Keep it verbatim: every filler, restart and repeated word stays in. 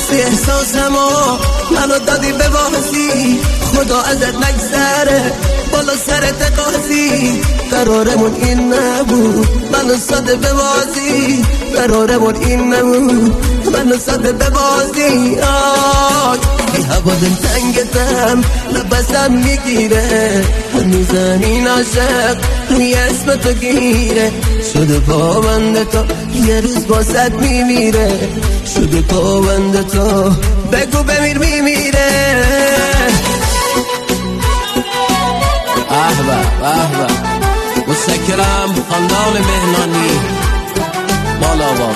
میدونستی احساسمو منو دادی به بازی، خدا ازت نگذره بالا سرت قاضی. قرارمون این نبود منو ساده به بازی، قرارمون این نبود منو ساده به بازی. آی بی هوا دل تنگتم نفسم میگیره، هنوزم این عاشق روی اسم تو گیره. شده پابند تو یه روز باست میمیره، شده پابند تو بگو بمیر میمیره. احبه احبه متشکرم خاندان مهنانی.